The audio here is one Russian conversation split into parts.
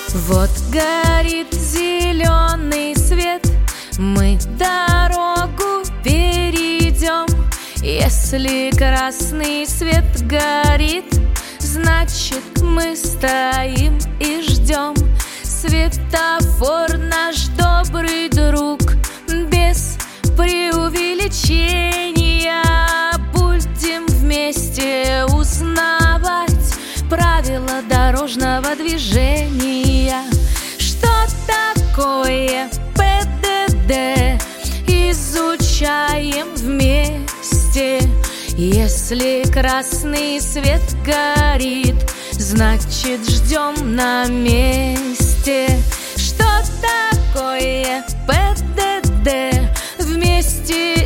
Вот горит зеленый свет, мы дорогу перейдем. Если красный свет горит, значит мы стоим и ждем. Светофор наш добрый друг, без преувеличения. Будем вместе узнавать правила дорожного движения. Что такое ПДД? Изучаем вместе. Если красный свет горит, значит ждем на месте. Что такое ПДД? Вместе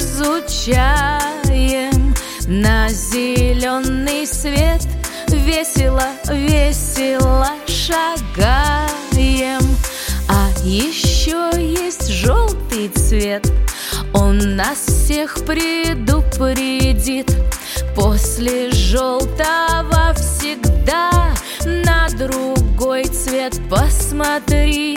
изучаем. На зеленый свет весело, весело шагаем. А еще есть желтый цвет, он нас всех предупредит. После желтого всегда на другой цвет посмотри.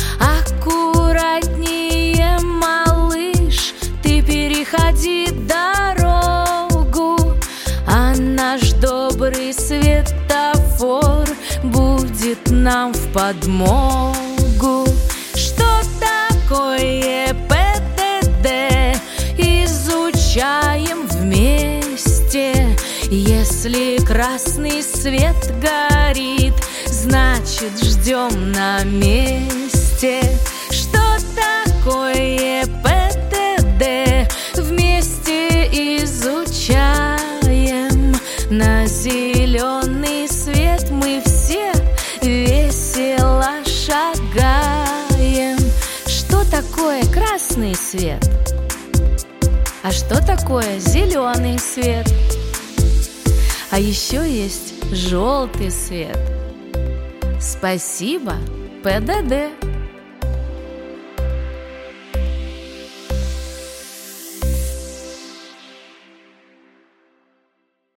Аккуратнее, малыш, ты переходи дорогу, а наш добрый светофор будет нам в подмогу. Что такое ПДД? Изучаем вместе. Если красный свет горит, значит ждем на месте. Что такое ПДД? Вместе изучаем. На зеленый свет мы все весело шагаем. Что такое красный свет? А что такое зеленый свет? А еще есть желтый свет. Спасибо, ПДД.